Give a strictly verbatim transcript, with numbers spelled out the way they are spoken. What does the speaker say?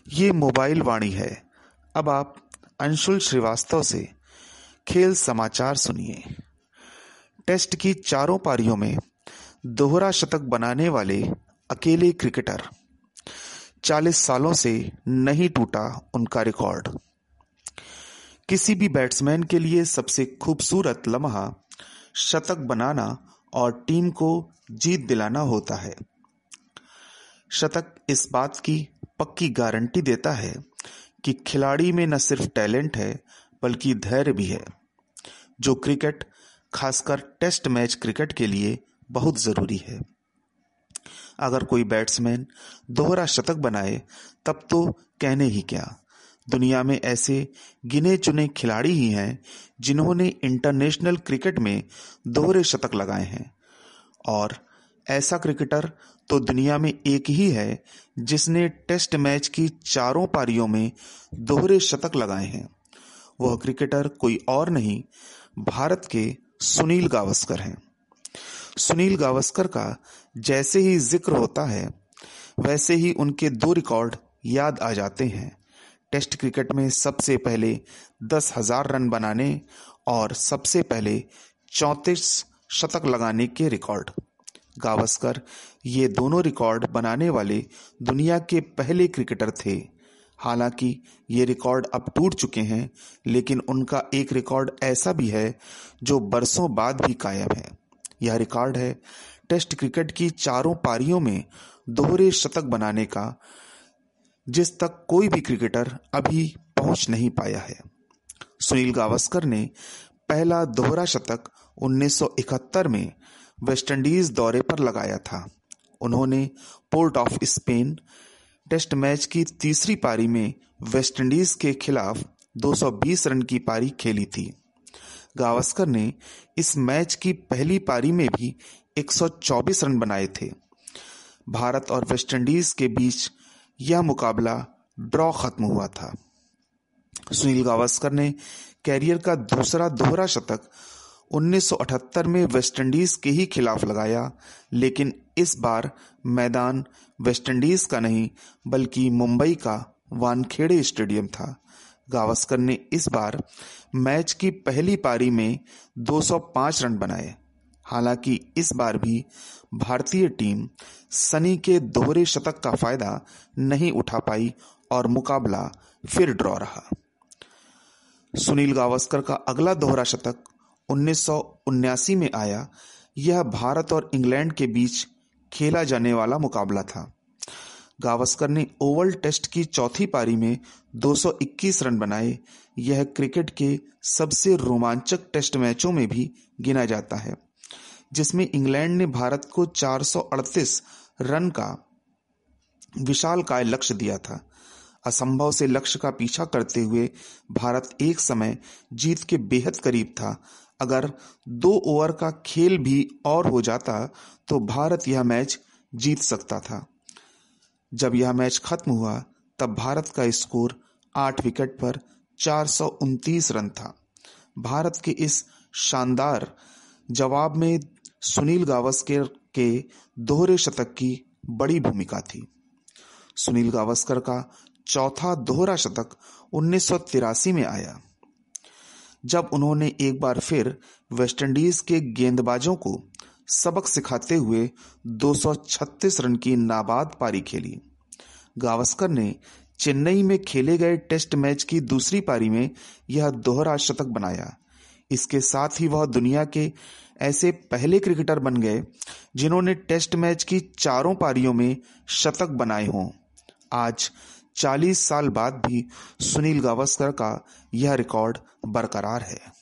ये मोबाइल वाणी है। अब आप अंशुल श्रीवास्तव से खेल समाचार सुनिए। टेस्ट की चारों पारियों में दोहरा शतक बनाने वाले अकेले क्रिकेटर, चालीस सालों से नहीं टूटा उनका रिकॉर्ड। किसी भी बैट्समैन के लिए सबसे खूबसूरत लम्हा शतक बनाना और टीम को जीत दिलाना होता है। शतक इस बात की पक्की गारंटी देता है कि खिलाड़ी में न सिर्फ टैलेंट है बल्कि धैर्य भी है, जो क्रिकेट, खासकर टेस्ट मैच क्रिकेट के लिए बहुत जरूरी है। अगर कोई बैट्समैन दोहरा शतक बनाए तब तो कहने ही क्या, दुनिया में ऐसे गिने चुने खिलाड़ी ही हैं जिन्होंने इंटरनेशनल क्रिकेट में दोहरे शतक लगाए हैं, और ऐसा क्रिकेटर तो दुनिया में एक ही है जिसने टेस्ट मैच की चारों पारियों में दोहरे शतक लगाए हैं। वह क्रिकेटर कोई और नहीं, भारत के सुनील गावस्कर हैं। सुनील गावस्कर का जैसे ही जिक्र होता है वैसे ही उनके दो रिकॉर्ड याद आ जाते हैं। टेस्ट क्रिकेट में सबसे पहले दस हजार रन बनाने और सबसे पहले चौंतीस शतक लगाने के रिकॉर्ड। गावस्कर ये दोनों रिकॉर्ड बनाने वाले दुनिया के पहले क्रिकेटर थे। हालांकि ये रिकॉर्ड अब टूट चुके हैं, लेकिन उनका एक रिकॉर्ड ऐसा भी है जो बरसों बाद भी कायम है। यह रिकॉर्ड है टेस्ट क्रिकेट की चारों पारियों में दोहरे शतक बनाने का, जिस तक कोई भी क्रिकेटर अभी पहुंच नहीं पाया है। सुनील गावस्कर ने पहला दोहरा शतक उन्नीस सौ इकहत्तर में वेस्टइंडीज दौरे पर लगाया था। उन्होंने port of Spain test match की तीसरी पारी में वेस्टइंडीज के खिलाफ दो सौ बीस रन की पारी खेली थी। गावस्कर ने इस मैच की पहली पारी में भी एक सौ चौबीस रन बनाए थे। भारत और वेस्टइंडीज के बीच यह मुकाबला ड्रॉ खत्म हुआ था। सुनील गावस्कर ने कैरियर का दूसरा दोहरा शतक उन्नीस सौ अठहत्तर में वेस्टइंडीज के ही खिलाफ लगाया, लेकिन इस बार मैदान वेस्टइंडीज का नहीं बल्कि मुंबई का वानखेड़े स्टेडियम था। गावस्कर ने इस बार मैच की पहली पारी में दो सौ पाँच रन बनाए। हालांकि इस बार भी भारतीय टीम सनी के दोहरे शतक का फायदा नहीं उठा पाई और मुकाबला फिर ड्रॉ रहा। सुनील गावस्कर का अगला दोहरा शतक उन्नीस सौ उन्यासी में आया। यह भारत और इंग्लैंड के बीच खेला जाने वाला मुकाबला था। गावस्कर ने ओवल टेस्ट की चौथी पारी में दो सौ इक्कीस रन बनाए। यह क्रिकेट के सबसे रोमांचक टेस्ट मैचों में भी गिना जाता है, जिसमें इंग्लैंड ने भारत को चार सौ अड़तीस रन का विशालकाय लक्ष्य दिया था। असंभव से लक्ष्य का पीछा करते हुए भारत एक समय जीत के बेहद करीब था। अगर दो ओवर का खेल भी और हो जाता तो भारत यह मैच जीत सकता था। जब यह मैच खत्म हुआ तब भारत का स्कोर आठ विकेट पर चार सौ उनतीस रन था। भारत के इस शानदार जवाब में सुनील गावस्कर के दोहरे शतक की बड़ी भूमिका थी। सुनील गावस्कर का चौथा दोहरा शतक उन्नीस सौ तिरासी में आया, जब उन्होंने एक बार फिर वेस्टइंडीज के गेंदबाजों को सबक सिखाते हुए दो सौ छत्तीस रन की नाबाद पारी खेली। गावस्कर ने चेन्नई में खेले गए टेस्ट मैच की दूसरी पारी में यह दोहरा शतक बनाया। इसके साथ ही वह दुनिया के ऐसे पहले क्रिकेटर बन गए जिन्होंने टेस्ट मैच की चारों पारियों में शतक बनाए हों। आज चालीस साल बाद भी सुनील गावस्कर का यह रिकॉर्ड बरकरार है।